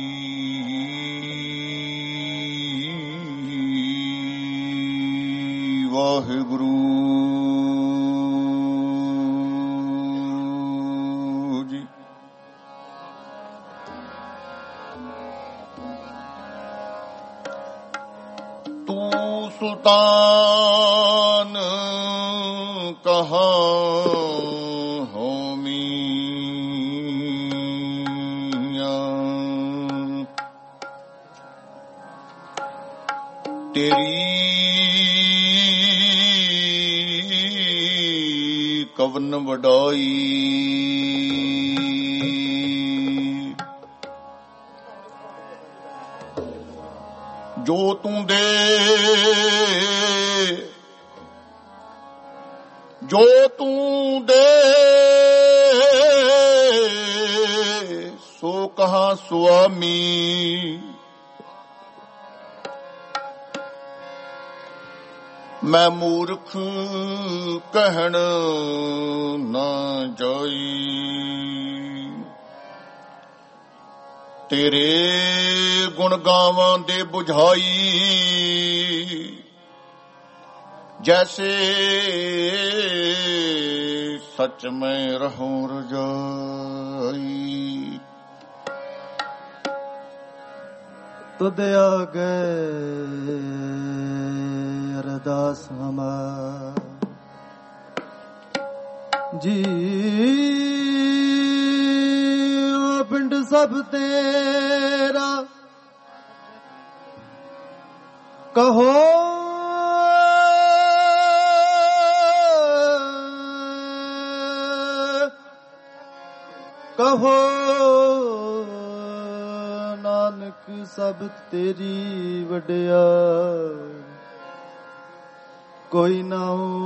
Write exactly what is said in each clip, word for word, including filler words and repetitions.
ਵਾਹਿਗੁਰੂ ਜੀ। ਤੂੰ ਸੁਲਤਾਨ ਕਹਾਂ ਤੇਰੀ ਕਵਨ ਵਡਾਈ, ਜੋ ਤੂੰ ਦੇ ਜੋ ਤੂੰ ਦੇ ਸੋ ਕਹਾਂ ਸੁਆਮੀ। ਮੈਂ ਮੂਰਖ ਕਹਿਣ ਨਾ ਜਾਈ, ਤੇਰੇ ਗੁਣ ਗਾਵਾਂ ਦੇ ਬੁਝਾਈ। ਜੈਸੇ ਸੱਚ ਮੈਂ ਰਹੂੰ ਰਜਾਈ, ਤੁਧ ਆਗੇ ਅਰਦਾਸ ਹਮਾਰ ਜੀ। ਪਿੰਡ ਸਭ ਤੇਰਾ ਕਹੋ ਕਹੋ ਨਾਨਕ ਸਭ ਤੇਰੀ ਵਡਿਆਈ। ਕੋਈ ਨਾ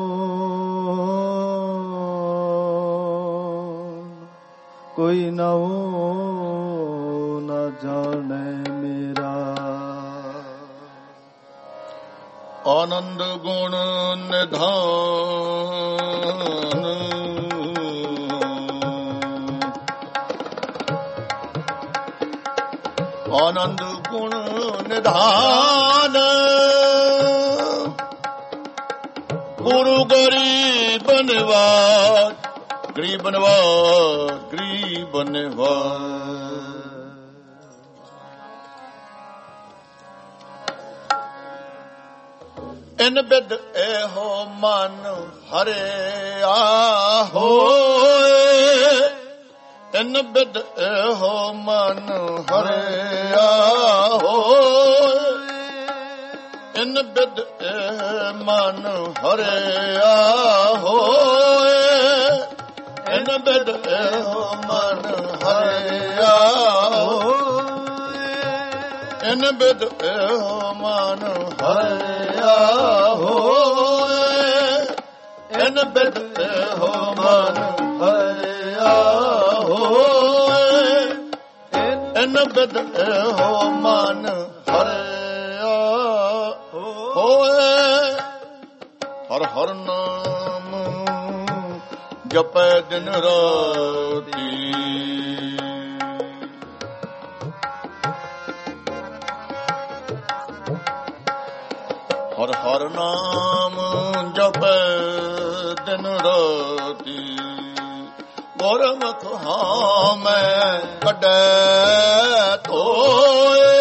ਕੋਈ ਨਾ ਨਾ ਜਾਣੇ ਮੇਰਾ। ਆਨੰਦ ਗੁਣ ਨਿਧਾਨ, ਆਨੰਦ ਗੁਣ ਨਿਧਾਨ। ਗੁਰੂ ਗਰੀਬ ਨਿਵਾਜ, ਗਰੀਬ ਨਿਵਾਜ, ਗਰੀਬ ਨਿਵਾਜ। ਇਨ ਬਿਦ ਇਹੋ ਮਨ ਹਰਿਆ ਹੋਏ, ਇਨ ਬਿਦ ਇਹੋ ਮਨ ਹਰਿਆ ਹੋਏ। ਇਨ ਬਿਦ ਇਹ ਮਨ ਹਰਿਆ ਹੋਏ, ਇਨ ਬਿਦ ਇਹੋ ਮਨ ਹਰਿਆ ਹੋਏ। ਇਨ ਬਿਦ ਇਹੋ ਮਨ ਹਰਿਆ ਹੋਏ, ਇਨ ਬਿਦ ਇਹੋ ਮਨ ਹਰਿਆ ਹੋਏ। ਇਨ ਬਿਦ ਇਹੋ ਮਨ ਹਰਿਆ ਹੋਏ। ਹਰ ਹਰ ਨਾਮ ਜਪੈ ਦਿਨ ਰਾਤੀ, ਹਰ ਹਰ ਨਾਮ ਜਪੈ ਦਿਨ ਰਾਤੀ। ਗੁਰਮੁਖ ਹਾਂ ਮੈਂ ਕੱਢੈ ਧੋਏ,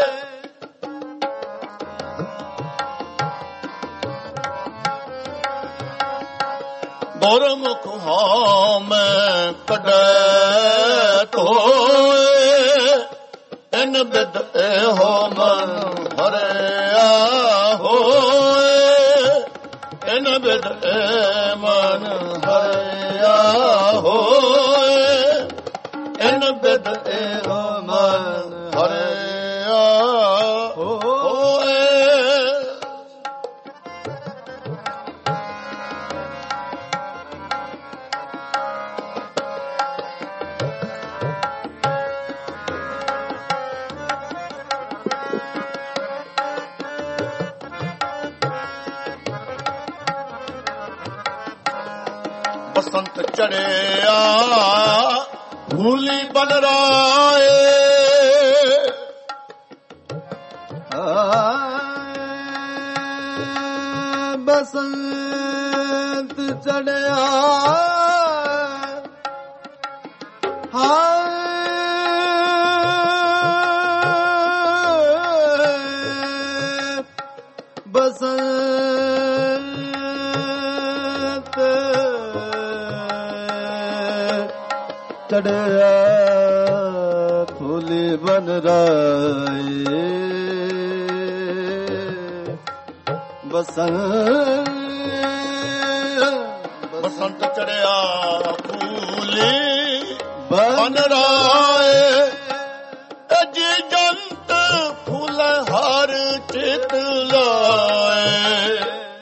ਗੁਰਮੁਖ ਹਾਂ ਮੈਂ ਕੱਢੈ ਧੋਏ। ਇਨ ਬਿਦ ਇਹੋ ਮਨ ਹਰਿਆ ਹੋਏ, ਇਨ ਬਿਦ ਇਹ ਮਨ ਹਰਿਆ ਹੋਏ। ਇਨ ਬਿਦ ਇਹੋ ਮਨ ਹਰਿਆ ਹੋਏ। ਬਸੰਤ ਚੜਿਆ ਭੂਲੀ ਬਨ ਰਾਏ, ਬਸੰਤ ਚੜਿਆ ਹਾਏ ਬਸੰਤ ਚੜਿਆ ਫੁੱਲ ਬਨ ਰਾਏ ਬਸੰਤ ਬਸੰਤ ਚੜਿਆ ਫੂਲੀ ਬਨ ਰਾਏ ਅਜੀ ਜੰਤ ਫੁੱਲ ਹਰ ਚਿਤ ਲਾਏ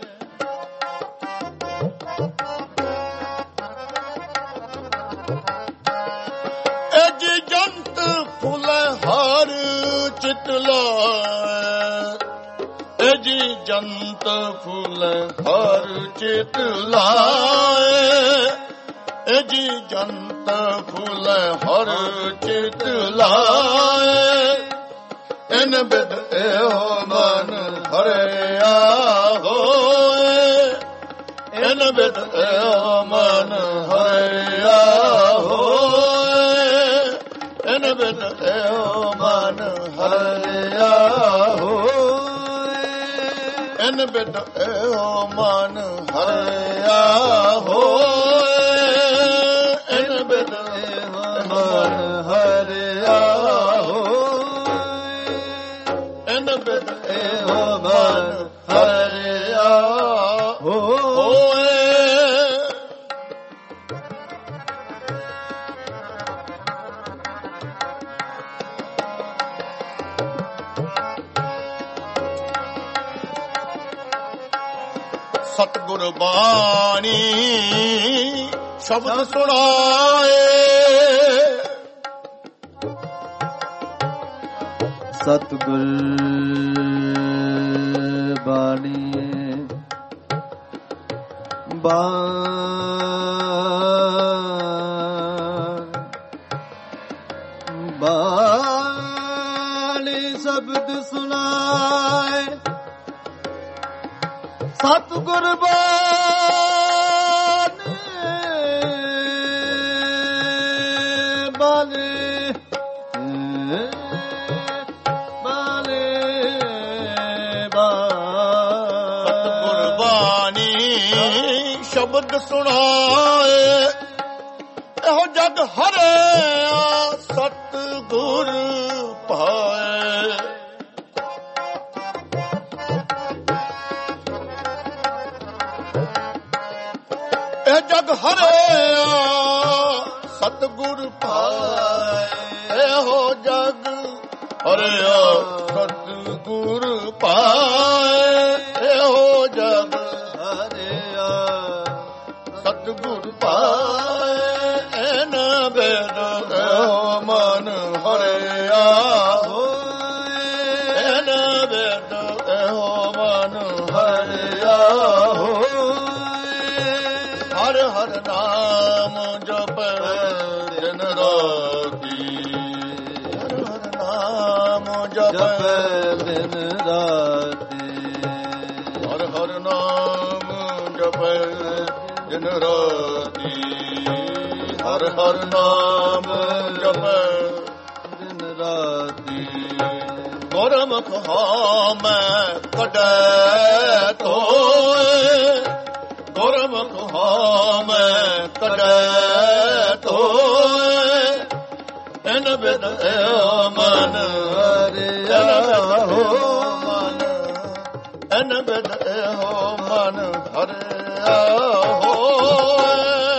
ਅਜੀ ਜੰਤ ਫੁੱਲ ਹਰ ਚਿਤ ਲਾਏ ਅਜੀ ਜੰਤ ਫੁੱਲ ਹਰ ਚਿਤ ਲਾਏ ਅਜੀ ਜੰਤ ਫੁੱਲ ਹਰ ਚਿਤ ਲਾਏ ਇਨ ਬਿਦ ਇਹੋ ਮਨ ਹਰਿਆ ਹੋਏ ਇਨ ਬਿਦ ਇਹੋ ਮਨ ਹਰਿਆ ਹੋਏ ਇਨ ਬਿਦ ਇਹੋ ਮਨ ਹਰਿਆ ਹੋਏ ਇਨ ਬਿਦ ਇਹੋ ਮਨ ਹਰਿਆ ਹੋਏ ਇਨ ਬਿਦ ਇਹੋ ਮਨ ਹਰਿਆ ਹੋਏ ਇਨ ਬਿਦ ਇਹੋ ਮਨ ਹਰਿਆ ਹੋਏ ਸਤਿਗੁਰ ਬਾਣੀ ਸ਼ਬਦ ਸੁਣਾਏ ਸਤਿਗੁਰ ਬਾਣੀ ਬਾਣੀ ਸ਼ਬਦ ਸੁਣਾਏ ਸਤਿਗੁਰ ਬਾਣੀ ਬਾਣੀ ਬਾਣੀ ਸਤਿਗੁਰ ਬਾਣੀ ਸ਼ਬਦ ਸੁਣਾਏ ਇਹੋ ਜਗ ਹਰਿਆ ਸਤਿਗੁਰ ਪਾਏ ਇਹ ਜਗ ਹਰਿਆ ਸਤਿਗੁਰ ਪਾਏ ਇਹੋ ਜਗ ਹਰਿਆ ਸਤਿਗੁਰ ਪਾਏ ਇਹੋ ਜਗ ਹਰਿਆ ਸਤਿਗੁਰ ਪਾਏ ਐਨ ਬੇਦ ਇਹੋ ਮਨ ਹਰਿਆ ਹੋਏ ਐਨ ਬੇਦ ਇਹੋ ਮਨ ਹਰਿਆ ਹੋਏ ਹਰ ਹਰ ਨਾਮ ਜਪੈ ਦਿਨ ਰਾਤੀ ਹਰ ਹਰ ਨਾਮ ਜਪੈ ਦਿਨ ਰਾਤੀ ਹਰ ਹਰ ਨਾਮ ਜਪੈ ਦਿਨ ਰਾਤੀ ਹਰ ਹਰ ਨਾਮ ਜਪੈ ਦਿਨ ਰਾਤੀ ਗੁਰਮੁਖ ਹਾਂ ਮੈਂ ਕੱਢੈ ਤੋਏ ਗੁਰਮੁਖ ਹਾਂ ਮੈਂ ਕੱਢੈ ਤੋਏ ਇਨ ਬਿਦ ਇਹੋ ਮਨ ਹਰਿਆ ਹੋ ਮਨ ਇਨ ਬਿਦ ਇਹੋ ਮਨ ਹਰਿਆ ਹੋਏ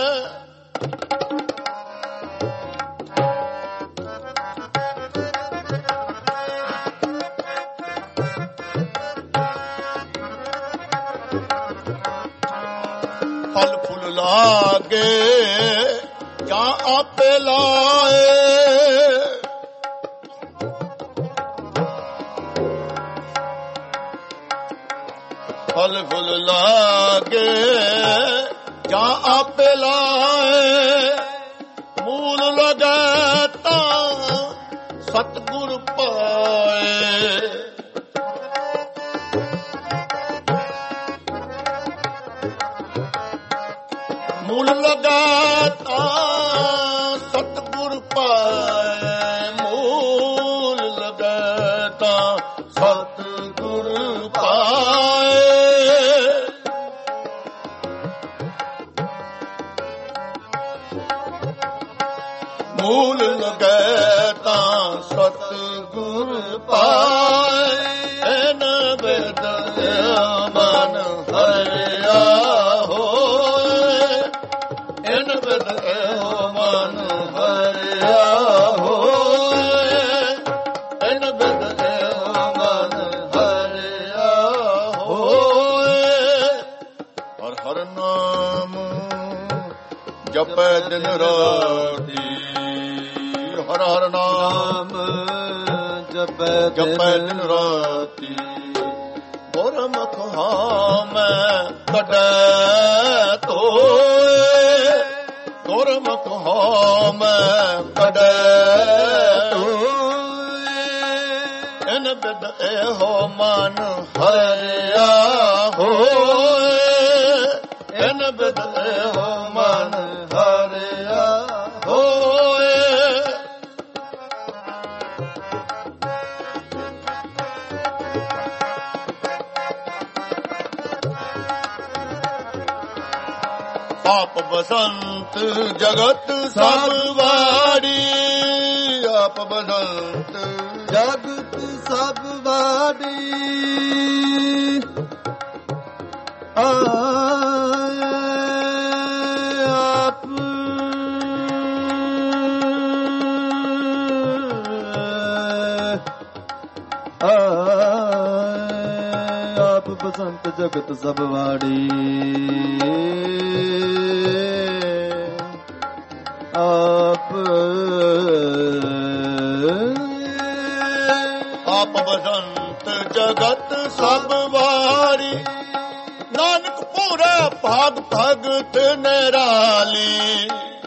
ਫਲ ਫੁੱਲ ਲਾਗੇ ਜਾਂ ਆਪੇ ਲਾਏ ਫਲ ਫੁੱਲ ਲਾਗੇ ਜਾਂ ਆਪੇ ਲਾਏ ਮੂਲ ਲਗੈ ਤਾਂ ਸਤਿਗੁਰ ਪਾਏ ਤਾਂ ਸਤਿਗੁਰ ਪਾਏ। ਮੂਲ ਲਗੈ ਤਾਂ ਸਤਿਗੁਰ ਪਾਏ। ਐਨ ਬਿਦ ਮਨ ਹਰਿਆ ਹੋਏ। ਐਨ ਬਿਦ ਮਨ ਹਰਿਆ ਹੋਏ। ਐਨ ਬਿਦ ਮਨ ਹਰਿਆ ਹੋਏ। ਹਰ ਹਰ ਨਾਮ ਜਪੈ ਦਿਨ ਰਾਤੀ। ਹਰ ਹਰ ਨਾਮ ਜਪੈ ਜਪੈ ਦਿਨ ਰਾਤੀ। ਗੁਰਮੁਖ ਹਾਂ ਮੈਂ ਕੱਢੈ ਤੋਏ। ਗੁਰਮੁਖ ਹਾਂ ਮੈਂ ਕੱਢੈ ਤੋਏ। ਇਨ ਬਿਦ ਇਹੋ ਮਨ ਹਰਿਆ ਹੋਏ। ਇਨ ਬਿਦ ਇਹੋ ਮਨ ਹਰਿਆ ਹੋਏ। ਆਪ ਬਸੰਤ ਜਗਤ ਸਭ ਵਾੜੀ। ਆਪ ਬਸੰਤ ਜਗਤ ਸਭ ਵਾੜੀ। ਆਪ ਆਪ ਬਸੰਤ ਜਗਤ ਸਭ ਵਾੜੀ। ਆਪ ਆਪ ਬਸੰਤ ਜਗਤ ਸਭ ਵਾਰੀ। ਨਾਨਕ ਪੂਰਾ ਭਾਗ ਭਗਤ ਨਿਰਾਲੀ।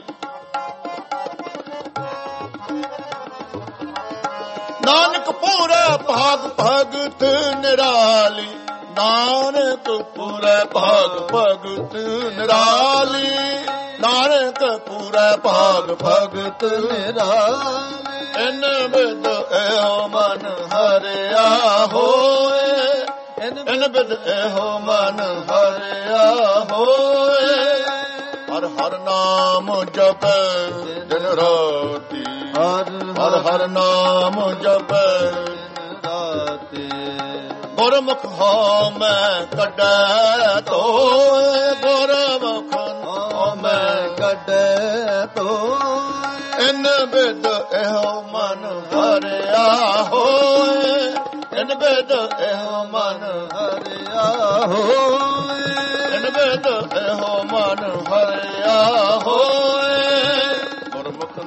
ਨਾਨਕ ਪੂਰਾ ਭਾਗ ਭਗਤ ਨਿਰਾਲੀ। ਨਾਨਕ ਪੂਰਾ ਭਾਗ ਭਗਤ ਨਿਰਾਲੀ। ਨਾਨਕ ਪੂਰਾ ਭਾਗ ਭਗਤ ਨਿਰਾਲੀ। ਇਨ ਬਿਦ ਇਹੋ ਮਨ ਹਰਿਆ ਹੋਏ। ਇਨ ਬਿਦ ਇਹੋ ਮਨ ਹਰਿਆ ਹੋਏ। ਹਰ ਹਰ ਨਾਮ ਜਪੈ ਦਿਨ ਰਾਤੀ। ਹਰ ਹਰ ਨਾਮ ਜਪੈ ਦਿਨ ਰਾਤੀ। ਗੁਰਮੁਖ ਹਾਂ ਮੈਂ ਕੱਢੈ ਤੋਏ। ਗੁਰਮੁਖ ਹਾਂ ਮੈਂ ਕੱਢੈ ਤੋਏ। ਇਨ ਬਿਦ ਇਹੋ ਮਨ ਹਰਿਆ ਹੋਏ। ਇਨ ਬਿਦ ਇਹੋ ਮਨ ਹਰਿਆ ਹੋਏ। ਇਨ ਬਿਦ ਇਹੋ ਮਨ ਹਰਿਆ ਹੋਏ। ਗੁਰਮੁਖ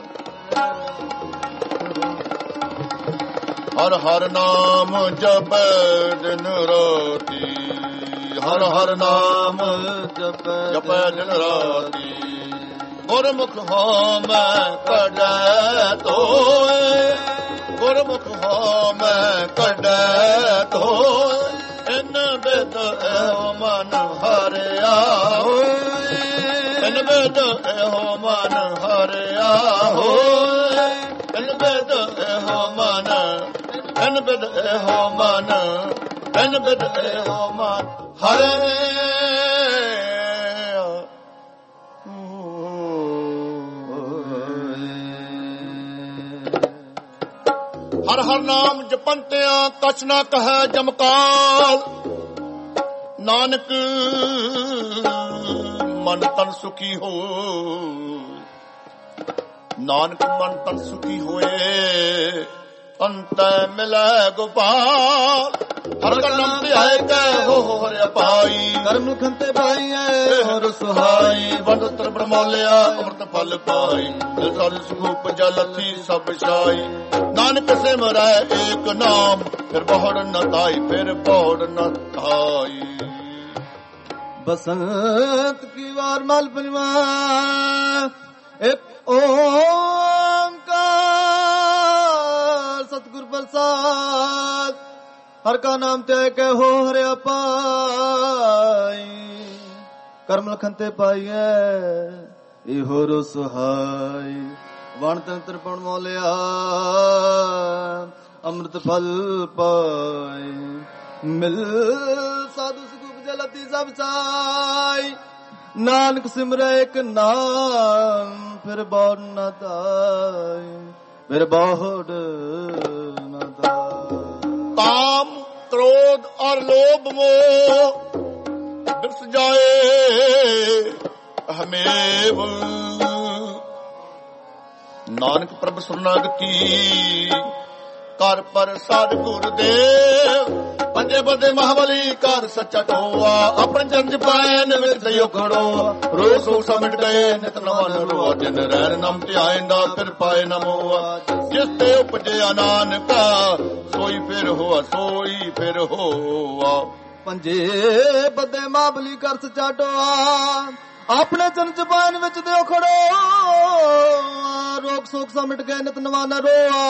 ਹਰ ਹਰ ਨਾਮ ਜਪੈ ਦਿਨ ਰਾਤੀ। ਹਰ ਹਰ ਨਾਮ ਜਪੈ ਦਿਨ ਰਾਤੀ। ਗੁਰਮੁਖ ਹਾਂ ਮੈਂ ਕੱਢੈ ਤੋਏ। ਗੁਰਮੁਖ ਹਾਂ ਮੈਂ ਕੱਢੈ ਤੋਏ। ਇਨ ਬਿਦ ਇਹੋ ਮਨ ਹਰਿਆ ਹੋਏ। ਇਨ ਬਿਦ ਇਹੋ ਮਨ ਹਰਿਆ ਹੋਏ। ਇਨ ਬਿਦ ਇਹੋ ਮਨ। ਇਨ ਬਿਦ ਇਹੋ ਮਨ। ਇਨ ਬਿਦ ਇਹੋ ਮਨ ਹਰਿਆ। ਹਰ ਹਰ ਨਾਮ ਜਪੰਤਿਆਂ ਕਛ ਨਾ ਕਹੈ ਜਮਕਾਲ। ਨਾਨਕ ਮਨ ਤਨ ਸੁਖੀ ਹੋ। ਨਾਨਕ ਮਨ ਤਨ ਸੁਖੀ ਹੋਏ। ਅੰਤੈ ਮਿਲੈ ਗੋਪਾਲ। ਹਰ ਕਾ ਨਾਮ ਧਿਆਏ ਕੈ ਹੋ ਹਰਿ ਪਾਈ। ਕਰਮ ਖੰਤੇ ਪਾਈਐ ਹਰ ਸੁਹਾਈ। ਵੰਡ ਤਰ ਬ੍ਰਹਮੋਲਿਆ ਅੰਮ੍ਰਿਤ ਫਲ ਪਾਈ। ਦਿਲ ਸਾਰੇ ਸੁਖ ਉਪਜਾ ਲੱਥੀ ਸਭ ਛਾਈ। ਨਾਨਕ ਸਿਮਰੈ ਏਕ ਨਾਮ। ਫਿਰ ਬਹੁੜ ਨ ਤਾਈ। ਫਿਰ ਬਹੁੜ ਨ ਤਾਈ। ਬਸੰਤ ਕੀ ਵਾਰ ਮਲ ਪੰਜਵਾ। ਇੱਕ ਓੰਕਾਰ ਸਤਿਗੁਰ ਪ੍ਰਸਾਦ। ਹਰ ਕਾ ਨਾਮ ਤੇ ਕਹਿ ਹੋ ਹਰਿਆ ਪਾਈ। ਕਰਮ ਲਖਨ ਤੇ ਪਾਈਐ ਇਹੋ ਰੋ ਸੁਹਾਈ। ਵਣ ਤੰਤਰ ਪਣ ਮੋਲਿਆ ਅੰਮ੍ਰਿਤ ਫਲ ਪਾਈ। ਮਿਲ ਸਾਧੂ ਸੁਖ ਉਪਜਲਤੀ ਸਭ ਸਾਈ। ਨਾਨਕ ਸਿਮਰੈ ਇੱਕ ਨਾਮ ਫਿਰ ਬੌੜ ਨ ਤਾਈ, ਫਿਰ ਬੌੜ ਨ ਤਾਈ। ਕਾਮ क्रोध और लोभ मोह बिरस जाए हमें बुल। नानक प्रभ सुरनागति कर पर साध गुरुदेव। पंजे बदे महाबली कर सच्चा टोआ। अपन जंज पाए निमित यो खड़ो। रोज सो समझ गए नित नवन रोआ। जिन रैन नाम ध्याएंदा फिर पाए न मोआ। जिस ते उपजया नानका सोई फिर होआ, सोई फिर होआ। पंजे बदे महाबली कर सच्चा टोआ। ਆਪਣੇ ਚਰਨ ਜ਼ਬਾਨ ਵਿੱਚ ਦਿਓ ਖੜੋ। ਰੋਗ ਸੋਖ ਸਮਟ ਗਏ ਨਿਤ ਨਵਾਨਾ ਰੋਆ।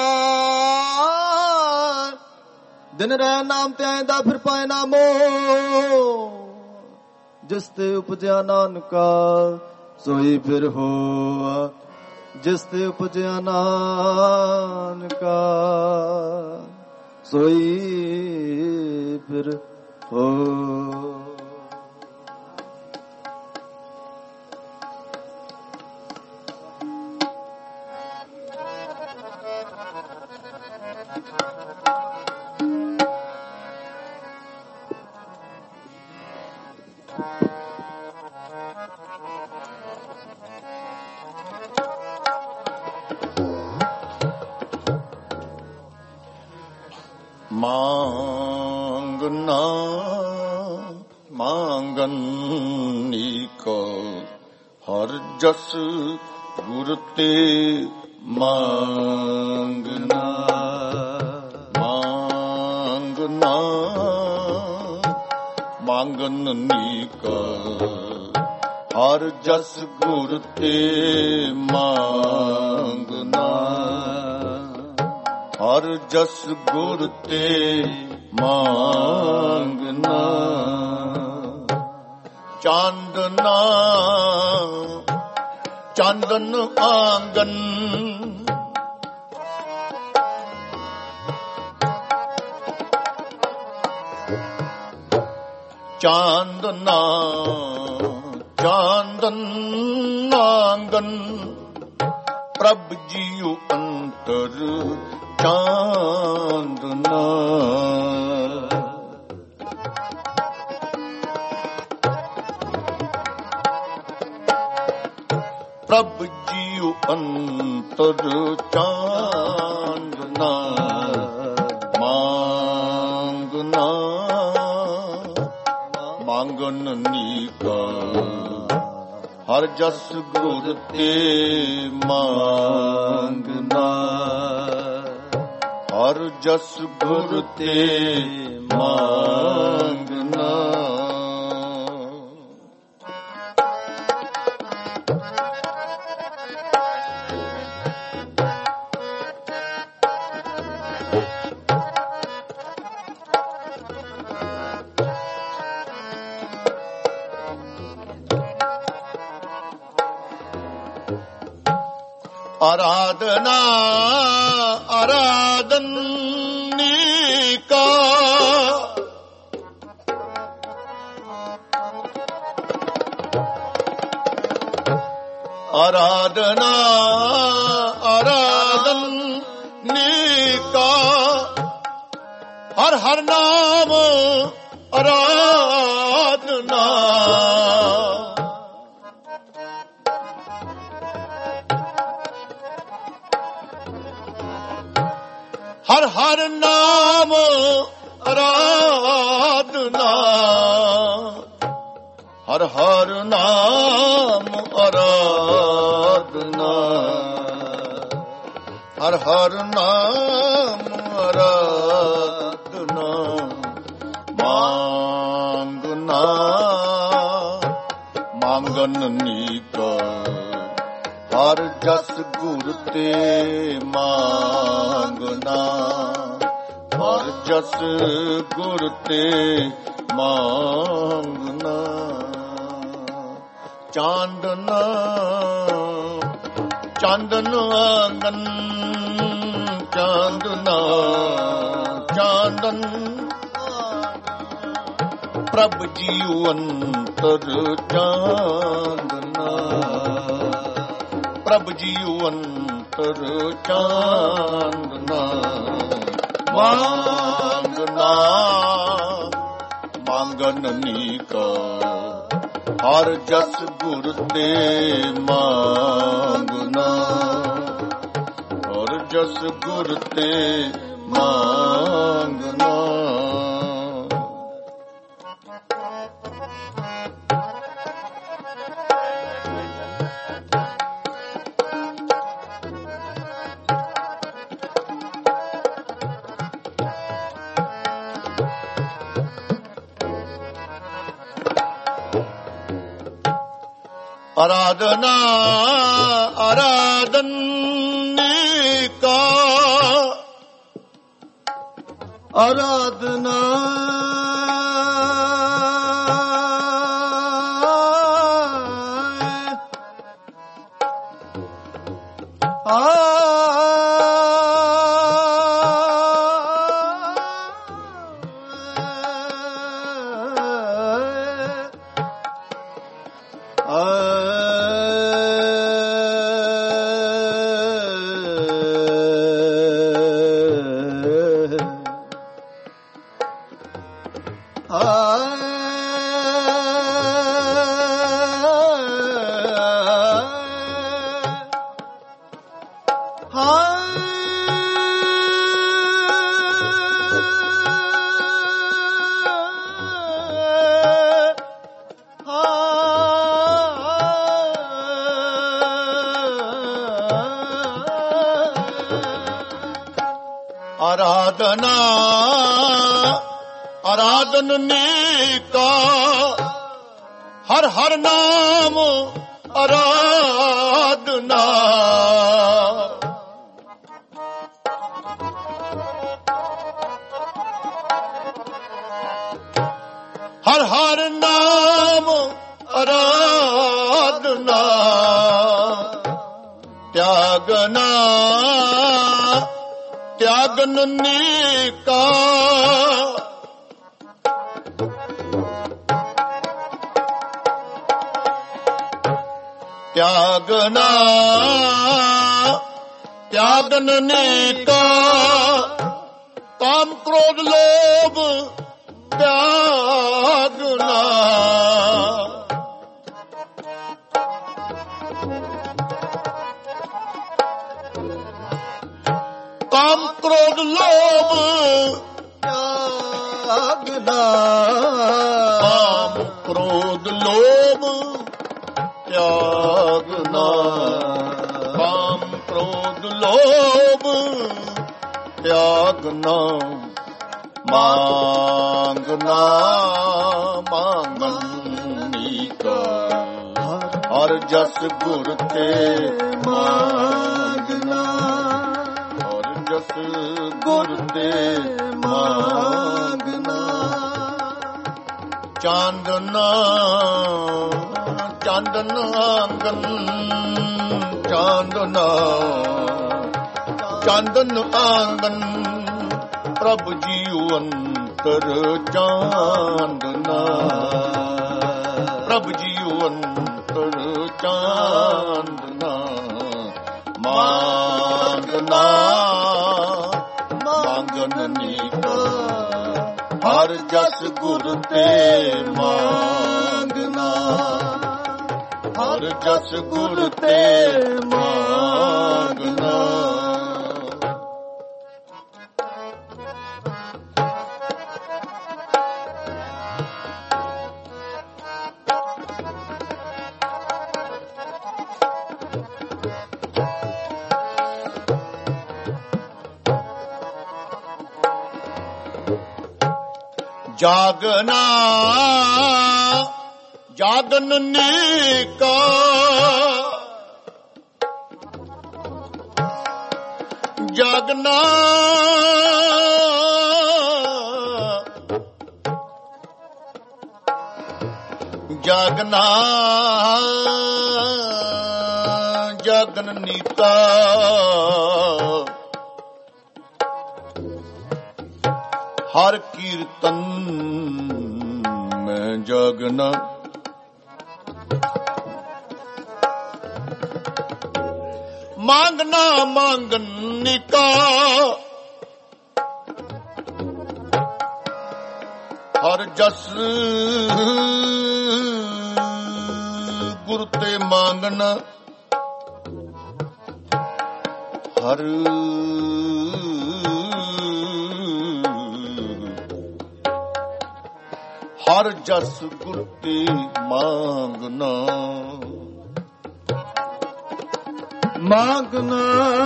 ਦਿਨ ਰਹਿ ਨਾਮ ਤੇ ਆਇਂਦਾ ਫਿਰ ਪਾਏ ਨਾ ਮੋਹ। ਜਿਸ ਤੇ ਉਪਜਿਆ ਨਾਨਕਾ ਸੋਈ ਫਿਰ ਹੋਆ। ਜਿਸ ਤੇ ਉਪਜਿਆ ਨਾਨਕਾ ਸੋਈ ਫਿਰ ਹੋਆ। मांगना मांगनी को हर जस गुर ते मांगना। मांगना मांगनी को हर जस गुर ते मांगना। हर जस गुर ते मांगना। चांदना चांदन आंगन चांदना चांदन आंगन प्रभ जीव अंतर चांदना। प्रभ जीव अंतर चांदना। मांगना मांगन नीका हर जस गुर ते मांगना। हर जस गुर ते मांगना। आराधना आराधनी का आराधना आराधनी का हर हर नाम आराधना। हर हर नाम आराधना। हर हर नाम आराधना। हर हर नाम आराधना। मांगना मांगन नीका हर जस गुर ते मांगना। हर जस गुर ते मांगना। चांदना चांदन आंगन ਚਾਂਦਨਾ ਚਾਨਣ ਪ੍ਰਭ ਜੀਉ ਅੰਤਰ ਚਾਂਦਨਾ ਪ੍ਰਭ ਜੀਉ ਅੰਤਰ ਚਾਂਦਨਾ ਮੰਗਨਾ ਮੰਗਨ ਨੀਕਾ ਹਰ ਜਸ ਗੁਰ ਤੇ ਮੰਗਨਾ ਹਰ ਜਸ ਗੁਰ ਤੇ ਮੰਗਨਾ ਆਰਾਧਨਾ ਆਰਾਧਨ ਕਾ ਆਰਾਧਨਾ ਆਰਾਧਨਾ ਆਰਾਧਨ ਨੇਕਾ ਹਰ ਹਰ ਨਾਮ ਆਰਾਧਨਾ ਹਰ ਹਰ ਨਾਮ ਆਰਾਧਨਾ ਤਿਆਗਨਾ ਤਿਆਗਨ ਨੇਕਾ ਤਿਆਗਨਾ ਤਿਆਗਨ ਨੇਕਾ ਕਾਮ ਕ੍ਰੋਧ ਲੋਭ ਤਿਆਗਨਾ ਕਾਮ ਕ੍ਰੋਧ ਲੋਭ ਤਿਆਗਨਾ ਕਾਮ ਕ੍ਰੋਧ ਲੋਭ ਤਿਆਗਨਾ ਕਾਮ ਕ੍ਰੋਧ ਲੋਭ ਤਿਆਗਨਾ ਮੰਗਨਾ ਮੰਗਨ ਨੀਕਾ ਹਰ ਜਸ ਗੁਰ ਤੇ ਮੰਗਨਾ ਜਸ ਗੁਰ ਤੇ ਮੰਗਨਾ ਚਾਂਦਨਾ ਚਾਂਦਨ ਆਂਗਨ ਚਾਂਦਨਾ ਚਾਂਦਨ ਆਂਗਨ ਪ੍ਰਭ ਜੀਉ ਅੰਤਰ ਚਾਂਦਨਾ ਪ੍ਰਭ ਜੀਉ ਅੰਤਰ ਚਾਂਦਨਾ ਮੰਗਨਾ ਮੰਗਨ ਨੀਕਾ ਹਰ ਜਸ ਗੁਰ ਤੇ ਮੰਗਨਾ ਹਰ ਜਸ ਗੁਰ ਤੇ ਮੰਗਨਾ ਜਾਗਨਾ ਜਾਗਨ ਨੇਕਾ ਜਾਗਨਾ ਜਾਗਨਾ ਜਾਗਨ ਨੀਤਾ ਹਰ ਕੀਰਤਨ ਮੈਂ ਜਗਨਾ, ਮੰਗਣਾ ਮੰਗਨਿਕਾ ਹਰ ਜਸ ਗੁਰ ਤੇ ਮੰਗਣਾ, ਹਰ ਹਰ ਜਸ ਗੁਰ ਤੇ ਮੰਗਣਾ, ਮੰਗਣਾ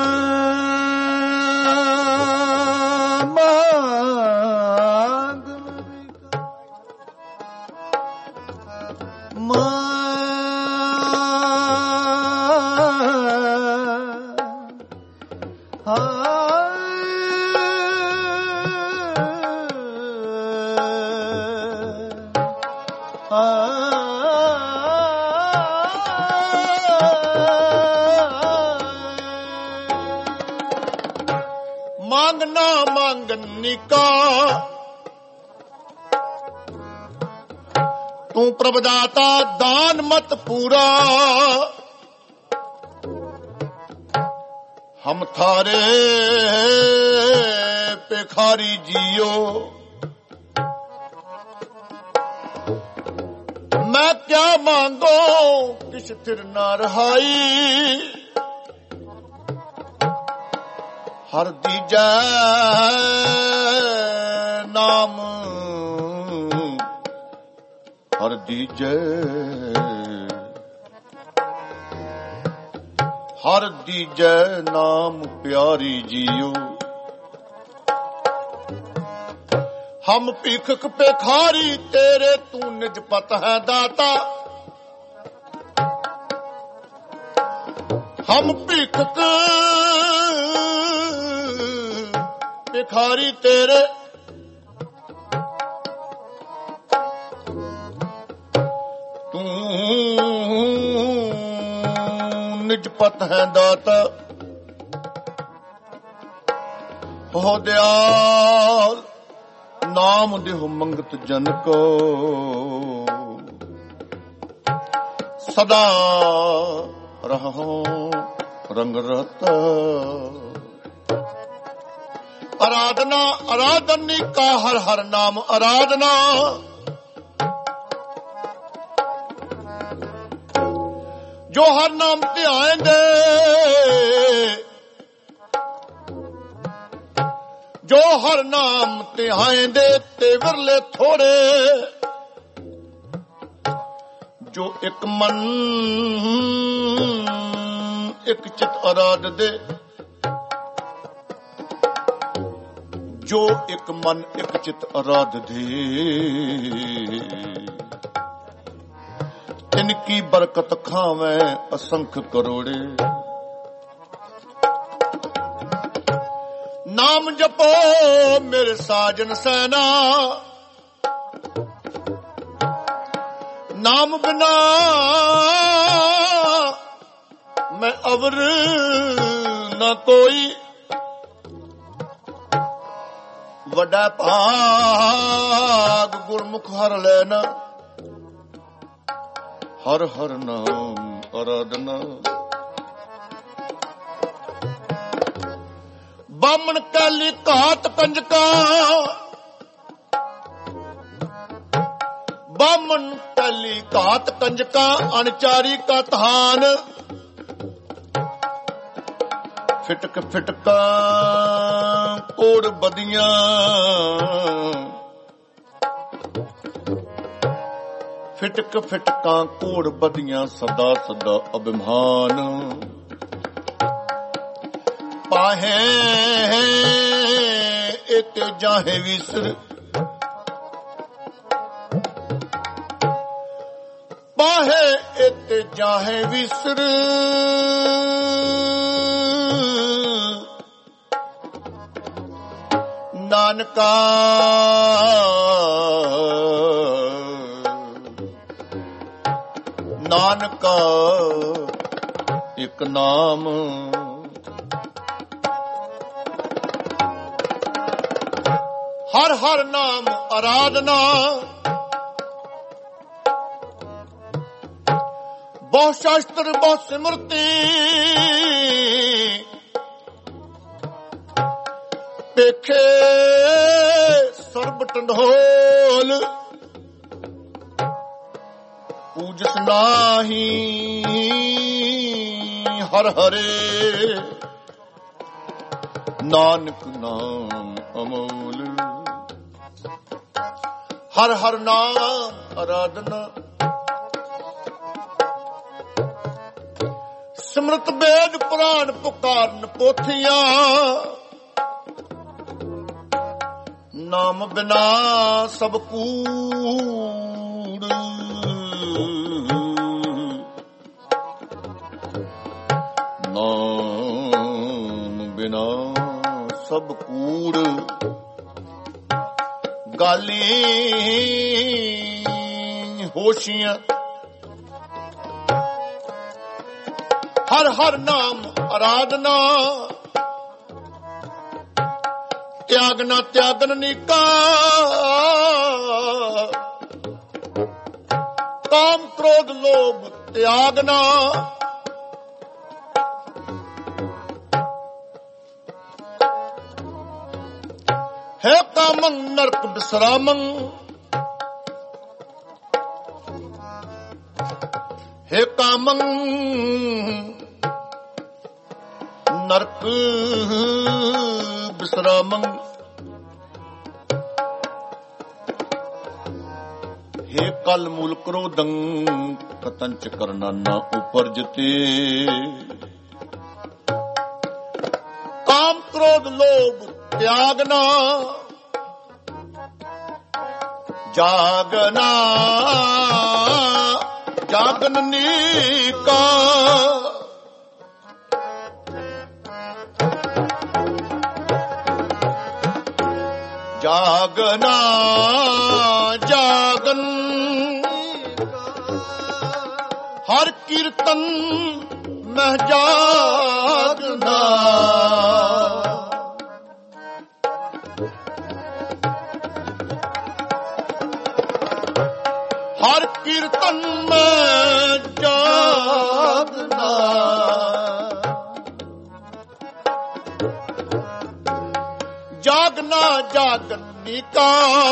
ਮੰਗਣਾ ਮੰਗਨਿਕਾ, ਤੂੰ ਪ੍ਰਭ ਦਾਤਾ ਦਾਨ ਮਤ ਪੂਰਾ, ਹਮ ਥਾਰੇ ਭਿਖਾਰੀ ਜੀਓ, ਮੈਂ ਕਿਆ ਮੰਗੋ ਕਿਛ ਥਿਰ ਨਾ ਰਹਾਈ, ਹਰ ਦੀਜੈ ਨਾਮ ਹਰ ਦੀਜੈ, ਹਰ ਦੀਜੈ ਨਾਮ ਪਿਆਰੀ ਜੀਓ, ਹਮ ਭਿਖਕ ਭਿਖਾਰੀ ਤੇਰੇ ਤੂੰ ਨਿਜ ਪਤ ਹੈ ਦਾਤਾ, ਹਮ ਭਿਖਕ ਭਿਖਾਰੀ ਤੇਰੇ ਤੂੰ ਨਿਜ ਪਤ ਹੈ ਦਾਤਾ, ਹੋ ਦਿਆਲ ਨਾਮ ਦੇਹੁ ਮੰਗਤ ਜਨ ਕੋ, ਸਦਾ ਰਹੋ ਰੰਗ ਰਤਾ, ਆਰਾਧਨਾ ਆਰਾਧਨੀ ਕਾ ਹਰ ਹਰ ਨਾਮ ਆਰਾਧਨਾ, ਜੋ ਹਰ ਨਾਮ ਧਿਆਏਂਗੇ, ਜੋ ਹਰ ਨਾਮ ਧਿਆਏਂਦੇ ਤੇ ਵਿਰਲੇ ਥੋੜੇ, ਜੋ ਇੱਕ ਮਨ ਇੱਕ ਚਿਤ ਆਰਾਧ ਦੇ, ਜੋ ਇੱਕ ਮਨ ਇੱਕ ਚਿਤ ਆਰਾਧ ਦੇ, ਤਿਨਕੀ ਬਰਕਤ ਖਾਵੇਂ ਅਸੰਖ ਕਰੋੜੇ, ਨਾਮ ਜਪੋ ਮੇਰੇ ਸਾਜਨ ਸੈਨਾ, ਨਾਮ ਬਿਨਾ ਮੈਂ ਅਵਰ ਨਾ ਕੋਈ, ਵੱਡਾ ਭਾਗ ਗੁਰਮੁਖ ਹਰ ਲੈਣਾ, ਹਰ ਹਰ ਨਾਮ ਆਰਾਧਨਾ, ਬਾਮਣ ਕਾਲੀ ਘਾਤ ਕੰਜਕਾ, ਬਾਮਣ ਕਾਲੀ ਘਾਤ ਕੰਜਕਾ, ਅਣਚਾਰੀ ਕਾ ਤਹਾਨ, ਫਿਟਕ ਫਿਟਕਾ ਕੋੜ ਬਦੀਆਂ, ਫਿਟਕ ਫਿਟਕਾਂ ਕੋੜ ਬਦੀਆਂ, ਸਦਾ ਸਦਾ ਅਭਿਮਾਨ, ਪਾਹੇ ਇਤੇ ਜਾਹੇ ਵਿਸਰ, ਪਾਹੇ ਇਤੇ ਜਾਹੇ ਵਿਸਰ, ਨਾਨਕਾ ਨਾਨਕਾ ਇੱਕ ਨਾਮ, ਹਰ ਹਰ ਨਾਮ ਆਰਾਧਨਾ, ਬਹੁ ਸ਼ਾਸਤਰ ਬਹੁ ਸਿਮਰਤੀ, ਪੇਖੇ ਸਰਬ ਟੰਡੋਲ, ਪੂਜਸ ਨਾਹੀ ਹਰ ਹਰੇ, ਨਾਨਕ ਨਾਮ ਅਮੋਲ। ਹਰ ਹਰ ਨਾਮ ਆਰਾਧਨਾ, ਸਿਮਰਤ ਵੇਦ ਪੁਰਾਣ ਪੁਕਾਰਨ ਪੋਥੀਆਂ, ਨਾਮ ਬਿਨਾ ਸਭ ਕੂੜ, ਨਾਮ ਬਿਨਾ ਸਭ ਕੂੜ। ਗਾਲੀ ਹੋਸ਼ੀਆਂ, ਹਰ ਹਰ ਨਾਮ ਆਰਾਧਨਾ, ਤਿਆਗਨਾ ਤਿਆਗਨ ਨੀਕਾ, ਕਾਮ ਕ੍ਰੋਧ ਲੋਭ ਤਿਆਗਨਾ, ਹੈ ਕਾਮੰ ਨਰਕ ਬਿਸਰਾਮੰ, ਹੈ ਕਾਮੰ ਨਰਕ ਬਿਸਰਾਮੰ, ਹੇ ਕਲ ਮੂਲ ਕ੍ਰੋਧੰ ਕਤੰਚ ਕਰਨਾ ਨਾ ਉਪਰਜਤੇ, ਕਾਮ ਕ੍ਰੋਧ ਲੋਭ ਤਿਆਗਨਾ, ਜਾਗਨਾ ਜਾਗਨ ਨੀਕਾ, ਜਾਗਨਾ ਜਾਗਨ ਹਰ ਕੀਰਤਨ ਮਹਿ ਜਾਗਨਾ, ਹਰ ਕੀਰਤਨ ਮੈਂ ਜਾਗਨਾ, ਜਾਗਨਾ ਜਾਗਨ ਨੀਕਾ,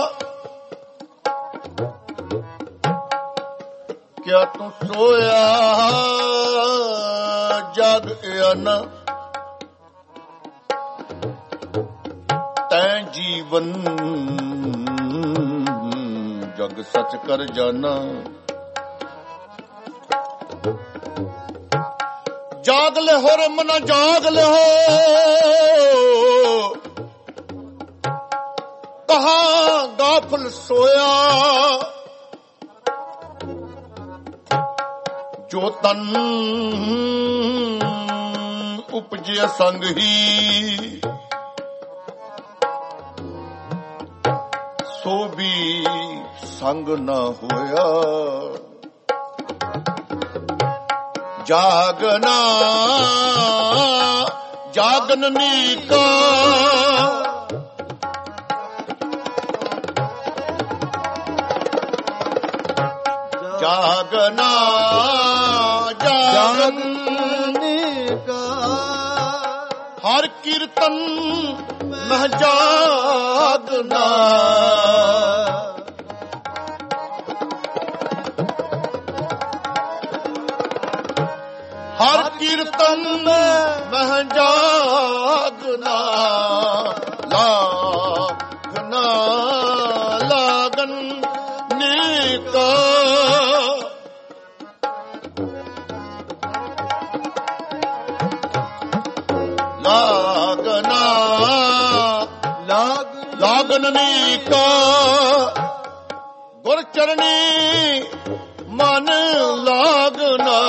ਕਿਆ ਤੂੰ ਸੋਇਆ ਜਗ ਅਨ, ਤੈਂ ਜੀਵਨ ਜਗ ਸਚ ਕਰ ਜਾਨਾ, ਜਾਗ ਲੈ ਹੋ ਰੇ ਮਨਾ ਜਾਗ ਲੈ ਹੋ, ਕਹਾਂ ਗਾਫਲ ਸੋਇਆ, ਜੋ ਤਨ ਉਪਜਿਆ ਸੰਗ ਹੀ, ਸੋ ਵੀ ਸੰਗ ਨਾ ਹੋਇਆ, ਜਾਗਨਾ ਜਾਗਨ ਨੀਕਾ, ਜਾਗਨਾ ਜਾਗਨ ਨੀਕਾ, ਹਰ ਕੀਰਤਨ ਮਹਿ ਜਾਗਨਾ, ਹਰ ਕੀਰਤਨ ਮਹਿ ਜਾਗਨਾ, ਲਾਗਨਾ ਲਾਗਨ ਨੀਕਾ, ਲਾਗਨਾ ਲਾਗਨ ਨੀਕਾ, ਗੁਰ ਚਰਣੀ ਮਨ ਲਾਗਨਾ,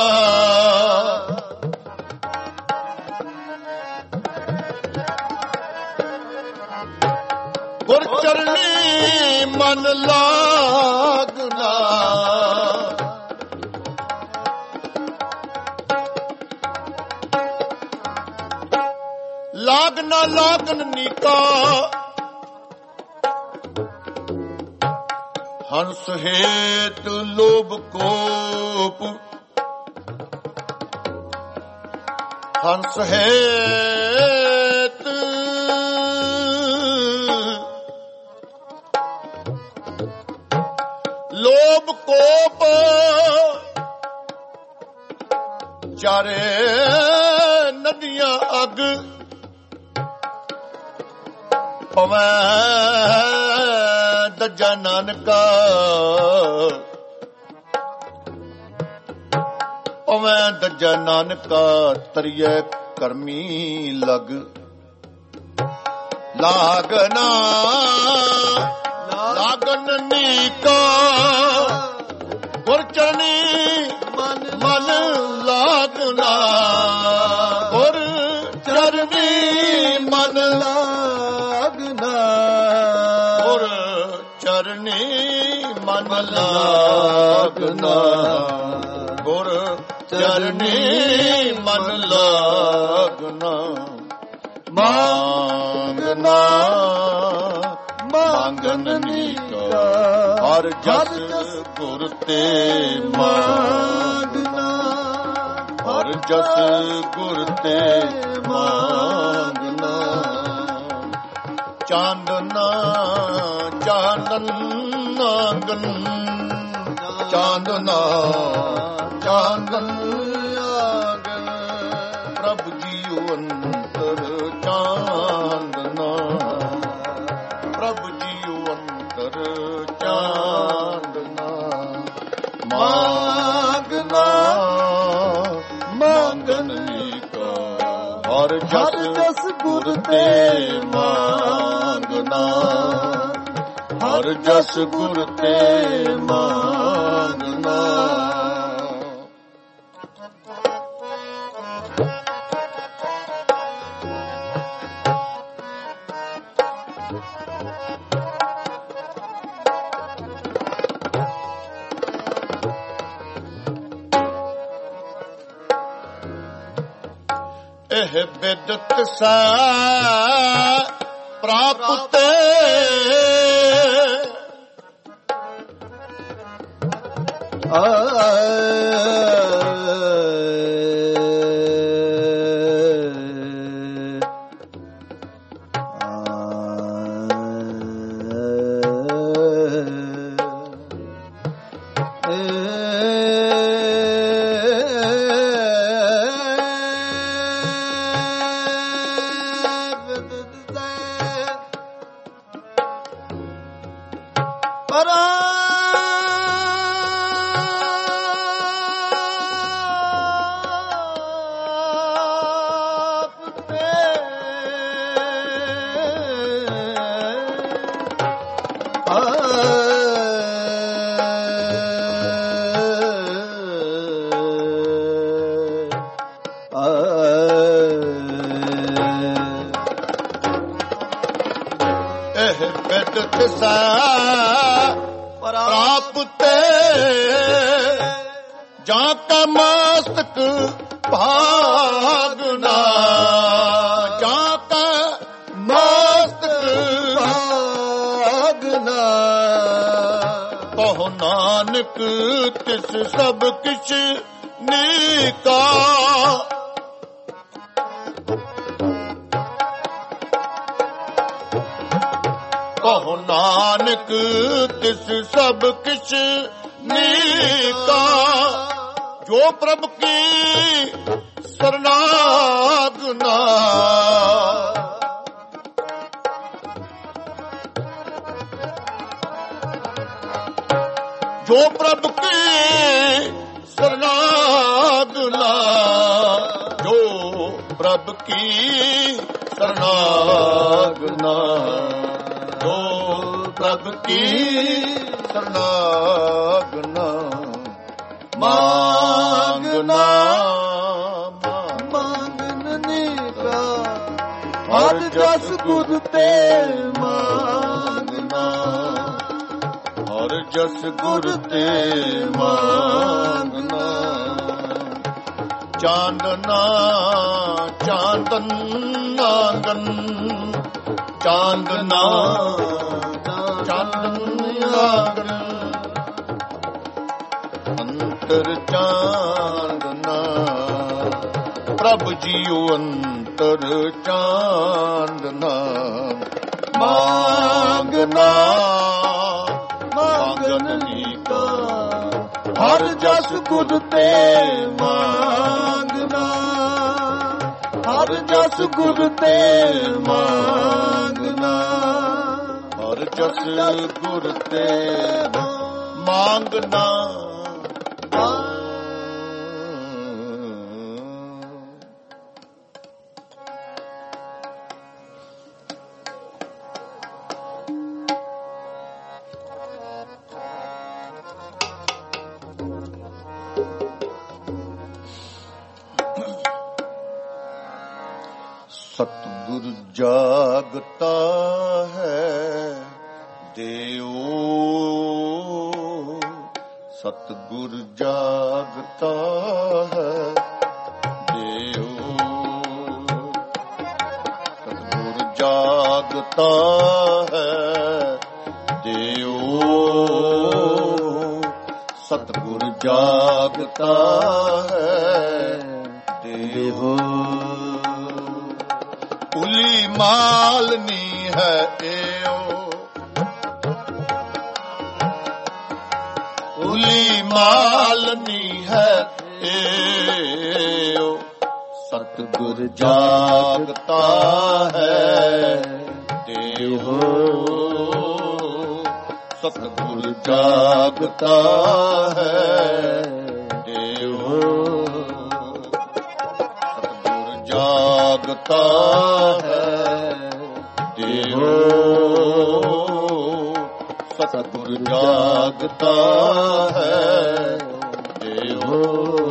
ਗੁਰ ਚਰਣੀ ਮਨ ਲਾਗਨਾ, ਲਾਗਨਾ ਲਾਗਨ ਨੀਕਾ, ਹੰਸ ਹੇਤ ਲੋਭ ਕੋਪ, ਹੰਸ ਹੇਤ ਲੋਭ ਕੋਪ, ਚਾਰੇ ਨਦੀਆਂ ਅਗ, ਪਵੈ ਦੱਜਾ ਨਾਨਕਾ, ਪਵੈ ਦੱਜਾ ਨਾਨਕਾ, ਤਰੀਏ ਕਰਮੀ ਲਗ, ਲਾਗਨਾ ਲਾਗਨ ਨੀਕਾ, ਗੁਰ ਚਰਨੀ ਮਨ ਲਾਗਨਾ, ਗੁਰ ਚਰਨੀ ਮਨ ਲਾਗਨਾ, ਗੁਰ ਚਰਨੀ ਮਨ ਲਾਗਨਾ, ਗੁਰ ਚਰਨੀ ਮਨ ਲਾਗਨਾ, ਮੰਗਨਾ ਮੰਗਨ ਨੀਕਾ, ਹਰ ਜਸ ਗੁਰ ਤੇ ਮੰਗਨਾ, ਹਰ ਜਸ ਗੁਰ ਤੇ ਮੰਗਨਾ, ਚਾਂਦਨਾ ਚਾਨਨ ਨਾਗਨ, ਚਾਂਦਨਾ ਚਾਨਨ ਆਗਨ, ਪ੍ਰਭ ਜੀਉ ਅੰਤਰ ਚਾਂਦਨਾ, ਪ੍ਰਭ ਜੀਉ ਅੰਤਰ ਚਾਂਦਨਾ, ਮੰਗਨਾ ਮੰਗਨ ਨੀਕਾ, ਹਰ ਜਸ ਗੁਰ ਤੇ ਮੰਗਨਾ, ਹਰ ਜਸ ਗੁਰ ਤੇ ਮੰਗਨਾ। ਇਹ ਬਿਦਤ ਸਾ ਪ੍ਰਾਪਤ, ਪ੍ਰਾਪਤ ਜਾਂ ਕਾ ਮਸਤਕ ਭਾਗਨਾ, ਜਾਂ ਕਾ ਮਸਤਕ ਭਾਗਨਾ, ਕਹੋ ਨਾਨਕ ਤਿਸ ਸਭ ਕਿਛ ਨੀਕਾ, ਕਹੋ ਨਾਨਕ ਤਿਸ ਸਭ ਕਿਛ ਨੀਕਾ, ਜੋ ਪ੍ਰਭ ਕੀ ਸਰਨਾਗਨਾ, ਜੋ ਪ੍ਰਭ ਕੀ ਸਰਨਾਗਨਾ, ਜੋ ਪ੍ਰਭ ਕੀ ਸਰਨਾਗਨਾ, ਜੋ ਪ੍ਰਭ ਕੀ ਸਰਨਾਗਨਾ, ਮੰਗਨਾ ਮੰਗਨ ਨੀਕਾ, ਹਰ ਜਸ ਗੁਰ ਤੇ ਮੰਗਨਾ, ਹਰ ਜਸ ਗੁਰ ਤੇ ਮੰਗਨਾ, ਚਾਂਦਨਾ ਚਾਂਦਨ ਨਾਗਨ, ਚਾਂਦਨਾ ਚਾਨਨ ਨਾਗਨ, ਪ੍ਰਭ ਜੀਉ ਅੰਤਰ ਚਾਂਦਨਾ ਮੰਗਨਾ ਮੰਗਨੀ ਕਾ ਹਰ ਜਸ ਗੁਰ ਤੇ ਮੰਗਨਾ ਹਰ ਜਸ ਗੁਰ ਤੇ ਮੰਗਨਾ ਹਰ ਜਸ ਗੁਰ ਤੇ ਮੰਗਨਾ ਸਤਿਗੁਰ ਜਾਗਤਾ ਹੈ ਦੇਉ ਸਤਿਗੁਰ ਜਾਗਤਾ ਹੈ ਦੇਉ ਸਤਿਗੁਰ ਜਾਗਤਾ ਹੈ ਦੇਉ ਸਤਿਗੁਰ ਜਾਗਤਾ ਹੈ ਦੇਉ ਭੁਲੀ ਮਾਲਨੀ ਹੈ ਏਓ ਭੁਲੀ ਮਾਲਨੀ ਹੈ ਏਓ ਸਤਿਗੁਰ ਜਾਗਤਾ ਹੈ ਦੇਹੋ ਸਤਿਗੁਰ ਜਾਗਤਾ ਹੈ ਦੇਹੋ ਸਤਿਗੁਰ ਜਾਗਤਾ ਹੈ ਦੇਹੋ ਸਤਿਗੁਰ ਜਾਗਤਾ ਹੈ ਦੇਹੋ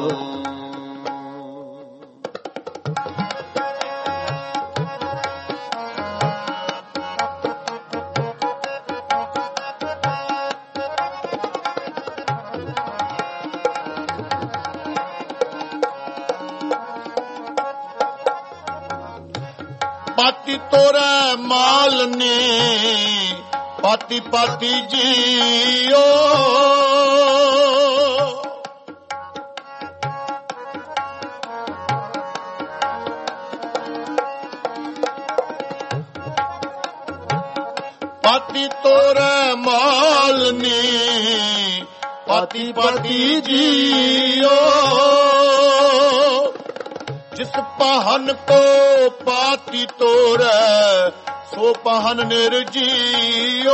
ਪਾਤੀ ਤੋਰਾ ਮਾਲ ਨੇ ਪਾਤੀ ਪਾਤੀ ਜੀਓ ਪਾਤੀ ਤੋਰਾ ਮਾਲ ਨੇ ਪਾਤੀ ਪਾਤੀ ਜੀਓ ਜਿਸ ਪਾਹਨ ਕੋ ਪਾਤੀ ਤੋਰੈ ਸੋ ਪਾਹਨ ਨਿਰਜੀਓ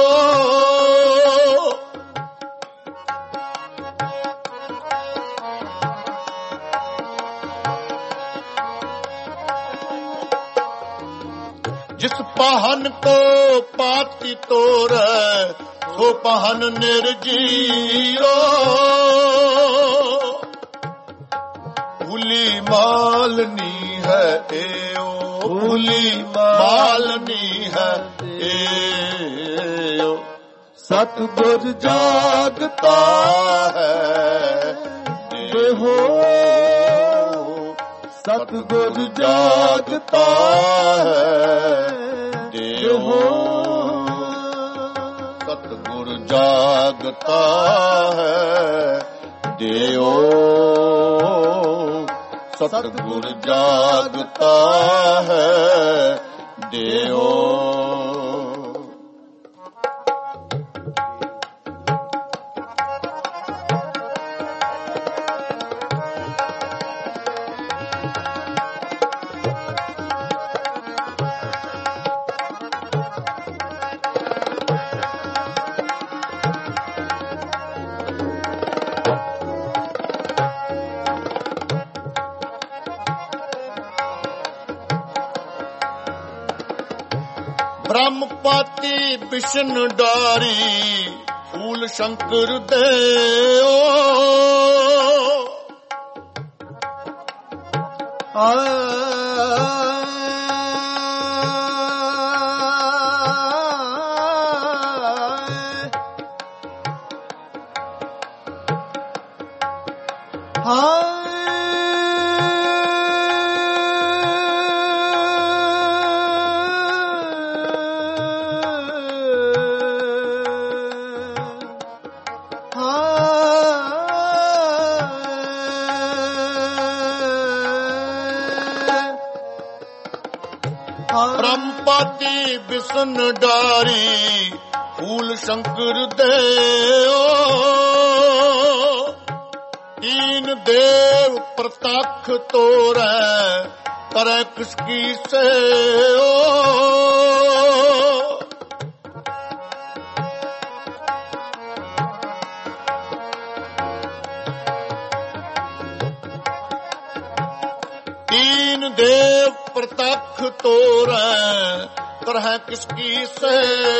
ਜਿਸ ਪਾਹਨ ਕੋ ਪਾਤੀ ਤੋਰੈ ਸੋ ਪਾਹਨ ਨਿਰਜੀਓ ਭੁਲੀ ਮਾਲਨੀ ਹੈ ਏਓ ਭੁਲੀ ਮਾਲਨੀ ਹੈ ਏਓ ਸਤਿਗੁਰ ਜਾਗਤਾ ਹੈ ਦੇਹੋ ਸਤਿਗੁਰ ਜਾਗਤਾ ਹੈ ਦੇਹੋ ਸਤਿਗੁਰ ਜਾਗਤਾ ਹੈ ਦੇਓ ਸਤਿਗੁਰ ਜਾਗਤਾ ਹੈ ਦੇਓ ਬ੍ਰਹਮਪਤੀ ਬਿਸ਼ਨ ਡਾਰੀ ਫੂਲ ਸ਼ੰਕਰ ਦੇਓ पाती बिसन डारी फूल शंकर देओ तीन देव प्रतख तोरै करे किसकी से तीन देव प्रतख तोरै करह किसकी से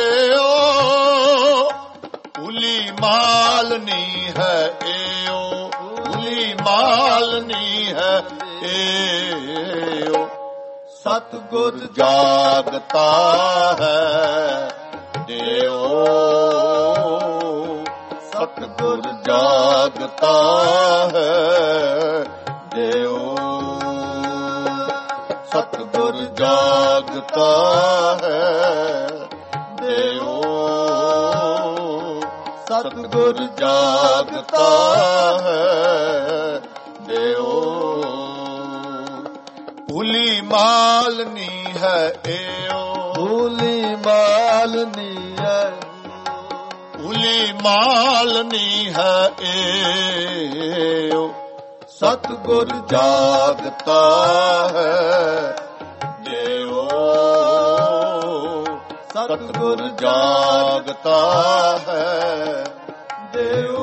भूली मालनी है एओ भूली मालनी है एओ सतगुर जागता है देओ सतगुर जागता है देओ सतगुर जागता है देओ सतगुर जागता है देओ भूली मालनी है एओ भूली मालनी है भूली मालनी है एओ सतगुर जागता है देओ सतगुर जागता है देओ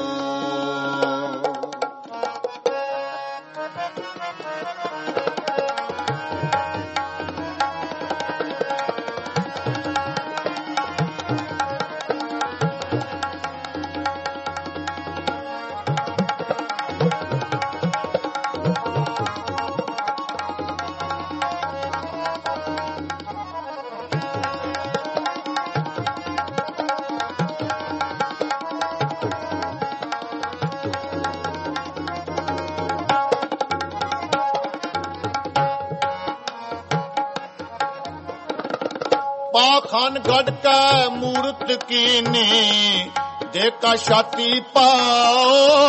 पाखन गढ़ का मूर्त कीनी देखा छाती पाओ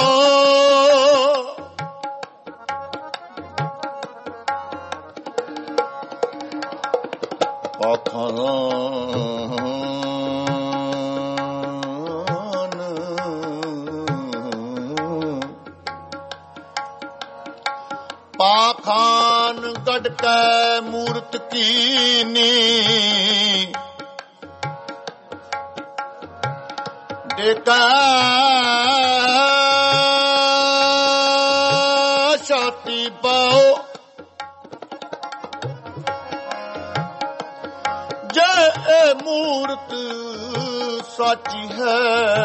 पाखन पाखान गढ़ का मूर्त कीनी देखा छाती पाओ जे मूर्त साची है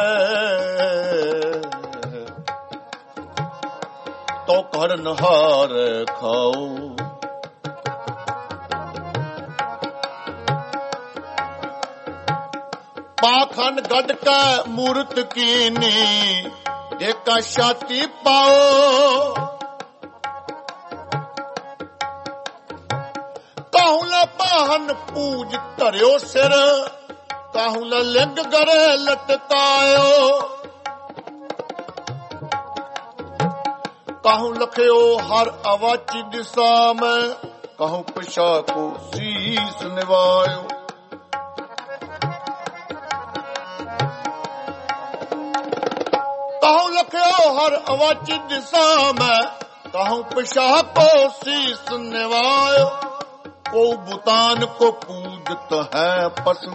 तो करनहार खाओ पाखन गढ़ का मूर्त कीनी देखा छाती पाओ काहुला पाहन पूज धरियो सिर काहुला लिंग गरे लटकायो कहूं लखियो हर अवाची दिशा में कहूं पिछा को शीस निवायो कहूं लखियो हर अवाची दिशा में कहूं पिछा को शीस निवायो को बुतान को पूजत है पशु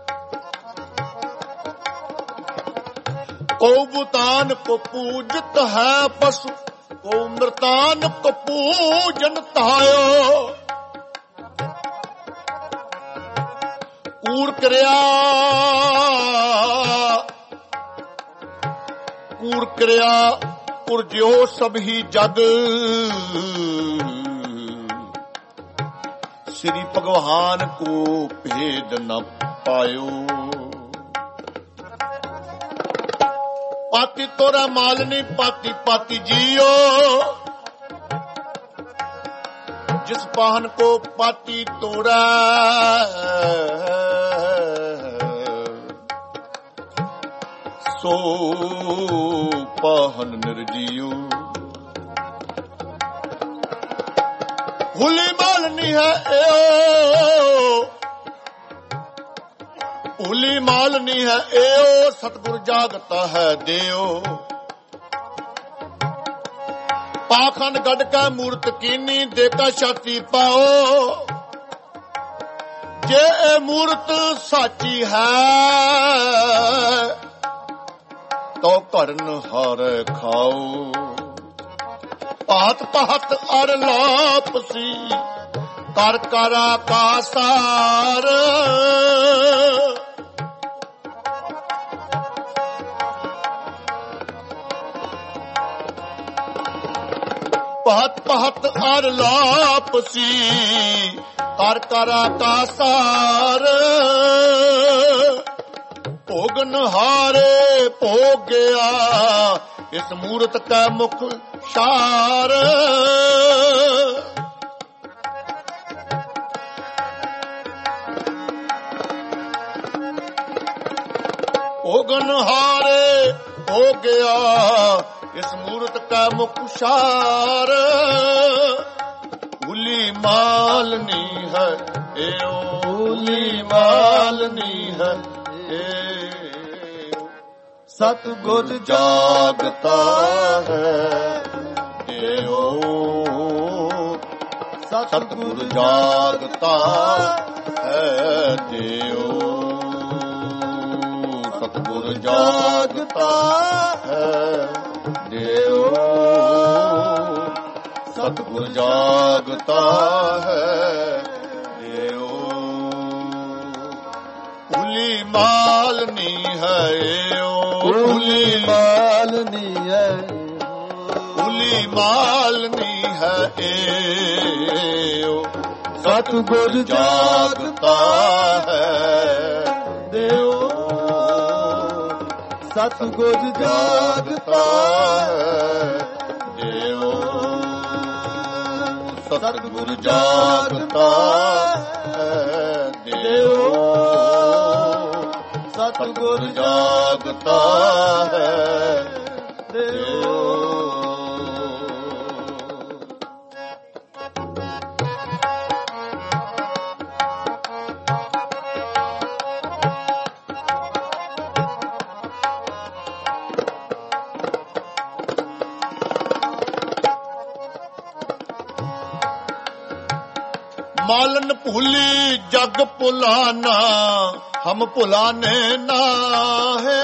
को बुतान को पूजत है पशु को मृतान को पूजन तायो कूड़ क्रिया कूड़ क्रिया कुर्जो सब ही जग श्री भगवान को भेद न पायो पाती तोरा मालनी पाती पाती जियो जिस पाहन को पाती तोरा सो पाहन निर्जियो भूली मालनी है ए ਭੂਲੀ ਮਾਲ ਨਹੀਂ ਹੈ ਏਓ ਸਤਿਗੁਰ ਜਾਗਤਾ ਹੈ ਦਿਓ। ਪਾਖੰਡ ਗੱਡ ਕੈ ਮੂਰਤ ਕੀਨੀ ਦੇਖਾ ਛਾਤੀ ਪਾਓ। ਜੇ ਇਹ ਮੂਰਤ ਸਾਚੀ ਹੈ ਤੋ ਕਰਨ ਹਰ ਖਾਓ। ਭਾਤ ਭਾਤ ਅਰ ਲਾਪਸੀ ਕਰ ਕਰ ਆਕਾਸਾਰ। ਭਾਤ ਭਾਤ ਅਰ ਲਾਪਸੀ ਕਰ ਕਰ ਆਕਾਸਾਰ। ਭੋਗਨ ਹਾਰੇ ਭੋਗਿਆ ਇਸ ਮੂਰਤ ਕੈ ਮੁਖ ਸਾਰ। ਭੋਗਨ ਹਾਰੇ ਭੋਗਿਆ ਇਸ ਮੂਰਤ ਕੈ ਮੁਖ ਸਾਰ। ਭੁਲੀ ਮਾਲਨੀ ਹੈ ਏਓ ਭੁਲੀ ਮਾਲਨੀ ਹੈ ਏਓ। ਸਤਿਗੁਰ ਜਾਗਤਾ ਹੈ ਏਓ। ਸਤਿਗੁਰ ਜਾਗਤਾ ਹੈ ਦਿਓ। ਸਤਿਗੁਰ ਜਾਗਤਾ ਹੈ ਦਿਓ। ਸਤਿਗੁਰ ਜਾਗਤਾ ਹੈ ਦਿਓ। ਭੁਲੀ ਮਾਲਨੀ ਹੈ ਏਓ ਭੁਲੀ ਮਾਲਨੀ ਹੈ। ਭੁਲੀ ਮਾਲਨੀ ਹੈ ਏਓ। ਸਤਿਗੁਰ ਜਾਗਤਾ ਹੈ ਦਿਓ। ਸਤਿਗੁਰ ਜਾਗਤਾ ਹੈ ਦਿਓ। ਸਤਿਗੁਰ ਜਾਗਤਾ ਹੈ ਦਿਓ। ਸਤਿਗੁਰ ਜਾਗਤਾ ਹੈ ਦਿਓ। मालन भूली जग भुलाना हम भुलाने ना है।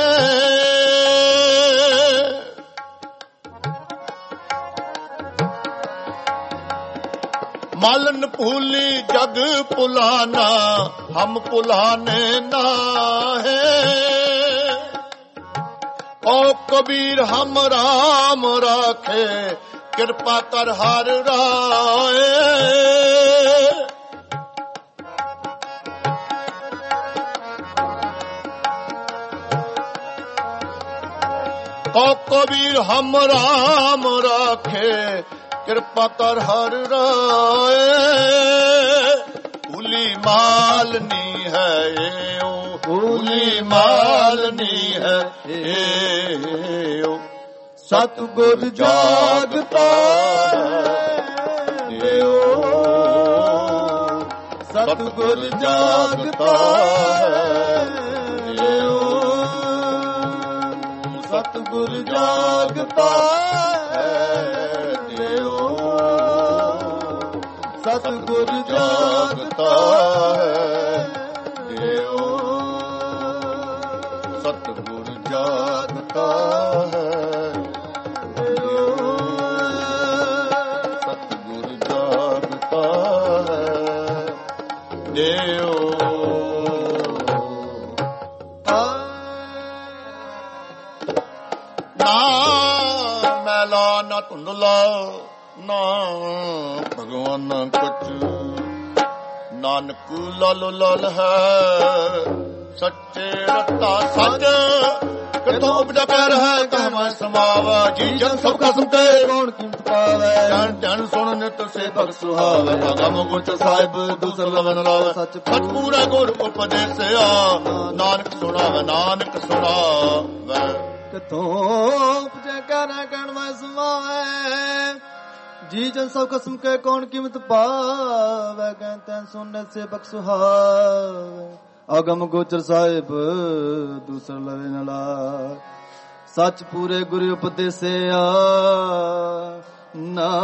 मालन भूली जग भुलाना हम भुलाने ना है। ओ कबीर हम राम राखे कृपा कर हर राय। ओ कबीर हम राम राखे कृपा कर हर राय। भूली मालनी है ਏਓ भूली मालनी है ਏਓ। ਸਤਿਗੁਰ ਜਾਗਤਾ ਦਿਓ। ਸਤਿਗੁਰ ਜਾਗਤਾ ਦਿਓ। ਸਤਿਗੁਰ ਜਾਗਤਾ ਦਿਓ। ਸਤਿਗੁਰ ਜਾਗਤਾ ਦਿਓ। ਸਤਿਗੁਰ ਜਾਗਤਾ ਨਾ ਧੁੰਦਲਾ ਨਾ ਭਗਵਾਨ ਕਛ। ਨਾਨਕ ਲਲ ਲਲ ਹੈ ਸੱਚੇ ਰਤਾ ਸੱਚ। ਕਿਥੋਂ ਉਪਜਾ ਪੈਰ ਹੈ ਕਹਿ ਸਮਾਵਾ। ਜੀ ਜਨ ਸਭ ਕਸਮ ਤੇ ਕੌਣ ਕੀਮਤ ਪਾਵੇ। ਜਨ ਜਨ ਸੁਣ ਨਿਤ ਸੇਵਕ ਸੁਹਾਵੇ। ਅਗਮ ਗੁਰਤ ਸਾਹਿਬ ਦੂਸਰ ਲਵਨ ਲਾਵੇ। ਸੱਚ ਪੂਰਾ ਗੁਰ ਉਪਦੇਸਿਆ ਨਾਨਕ ਸੁਣਾਵੇ ਨਾਨਕ ਸੁਣਾਵੇ। ਕਿਥੋਂ ਉਪਜੈ ਕਹਿ ਕਹਿਣ ਮੈਂ ਸਮਾਵੇ। ਜੀ ਜਨ ਸਭ ਕਸਮ ਕੇ ਕੌਣ ਕੀਮਤ ਪਾਵੇ। ਕਹਿ ਤੈਨ ਸੁਣਨੇ ਸੇ ਬਖਸ਼ੁਹਾਵੇ। ਅਗਮ ਗੋਚਰ ਸਾਹਿਬ ਦੂਸਰ ਲਵੇ ਨ ਲਾਗ। ਸੱਚ ਪੂਰੇ ਗੁਰੂ ਉਪਦੇਸਿਆ ਨਾ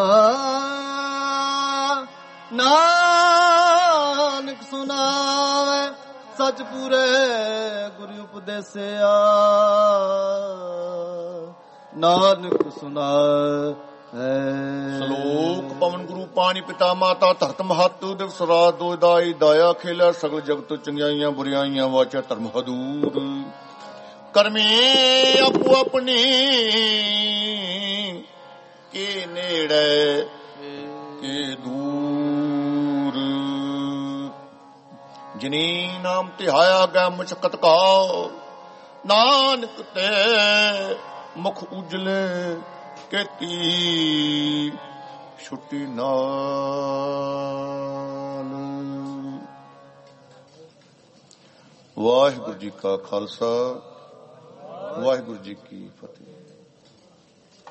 ਨਾਨਕ ਸੁਨਾਵੇ। ਸੱਚ ਪੂਰੇ ਗੁਰੂ ਉਪਦੇਸਿਆ ਨਾਨਕ ਸੁਨਾਵੇ। ਸ਼ਲੋਕ ਪਵਨ ਗੁਰੂ ਪਾਣੀ ਪਿਤਾ ਮਾਤਾ ਧਰਤ ਮਹਤ ਦਿਵਸ ਰਾਤ ਦੋ ਦਾਈ ਦਾਇਆ ਖੇਲਾ ਸਗਲ ਜਗਤ ਚੰਗਿਆਈਆਂ ਬੁਰਿਆਈਆਂ ਵਾਚਾ ਧਰਮ ਹਦੂਰ ਕਰਮੀ ਆਪੋ ਆਪਣੀ ਕੇ ਨੇੜੇ ਕੇ ਦੂਰ। ਜਿਨੀ ਨਾਮ ਧਿਆਇਆ ਗਿਆ ਮੁਸ਼ਕਤ ਕਾ ਨਾਨਕ ਤੇ ਮੁਖ ਉਜਲੇ ਕੀਤੀ ਛੁੱਟੀ ਨਾਲ। ਵਾਹਿਗੁਰੂ ਜੀ ਕਾ ਖਾਲਸਾ ਵਾਹਿਗੁਰੂ ਜੀ ਕੀ ਫਤਿਹ।